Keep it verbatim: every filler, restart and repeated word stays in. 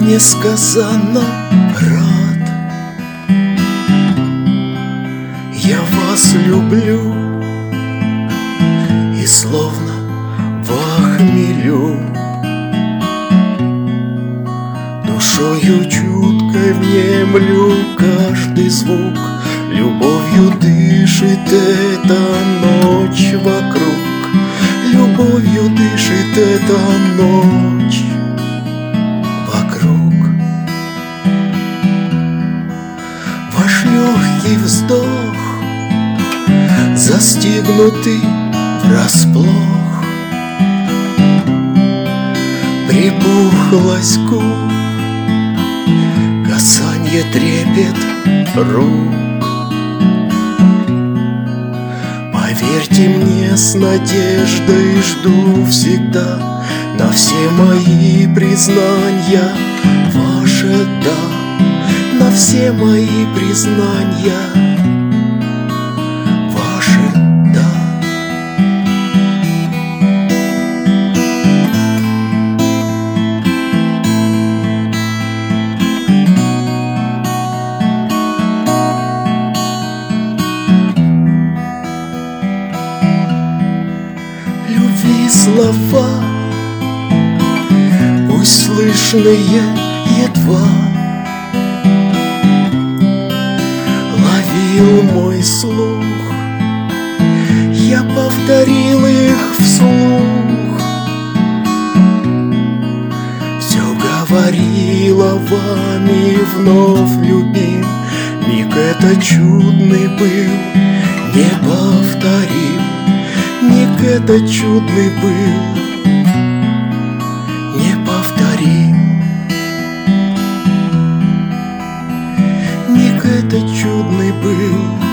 несказанно рад. Я вас люблю, и словно во хмелю душою чуткой внемлю каждый звук. Любовью дышит эта ночь вокруг, любовью дышит эта ночь вокруг. Ваш легкий вздох, застигнутый врасплох, припухлость губ, касанье, трепет рук. Поверьте мне, с надеждой жду всегда на все мои признания ваше «да», на все мои признания ваше «да». Любви слова, пусть слышные едва, ловил мой слух, я повторил их вслух. Все говорила вами вновь любим, миг это чудный был, неповторим. Миг это чудный был, неповторим. Миг это чудный был.